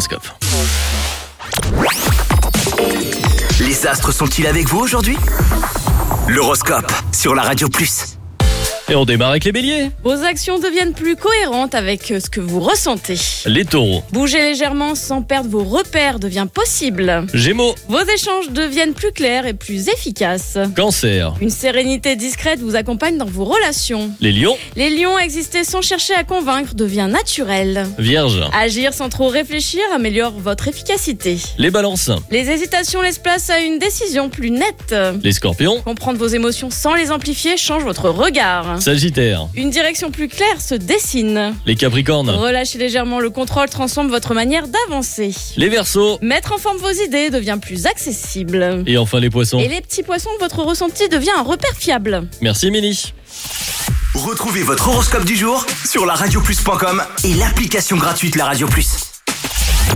l'horoscope. Les astres sont-ils avec vous aujourd'hui ? L'horoscope sur la Radio Plus. Et on démarre avec les béliers. Vos actions deviennent plus cohérentes avec ce que vous ressentez. Les taureaux. Bouger légèrement sans perdre vos repères devient possible. Gémeaux. Vos échanges deviennent plus clairs et plus efficaces. Cancer. Une sérénité discrète vous accompagne dans vos relations. Les lions. Les lions, exister sans chercher à convaincre devient naturel. Vierge. Agir sans trop réfléchir améliore votre efficacité. Les balances. Les hésitations laissent place à une décision plus nette. Les scorpions. Comprendre vos émotions sans les amplifier change votre regard. Sagittaire. Une direction plus claire se dessine. Les capricornes. Relâchez légèrement le contrôle transforme votre manière d'avancer. Les verseaux. Mettre en forme vos idées devient plus accessible. Et enfin les poissons. Et les petits poissons, votre ressenti devient un repère fiable. Merci Émilie. Retrouvez votre horoscope du jour sur laradioplus.com et l'application gratuite La Radio Plus.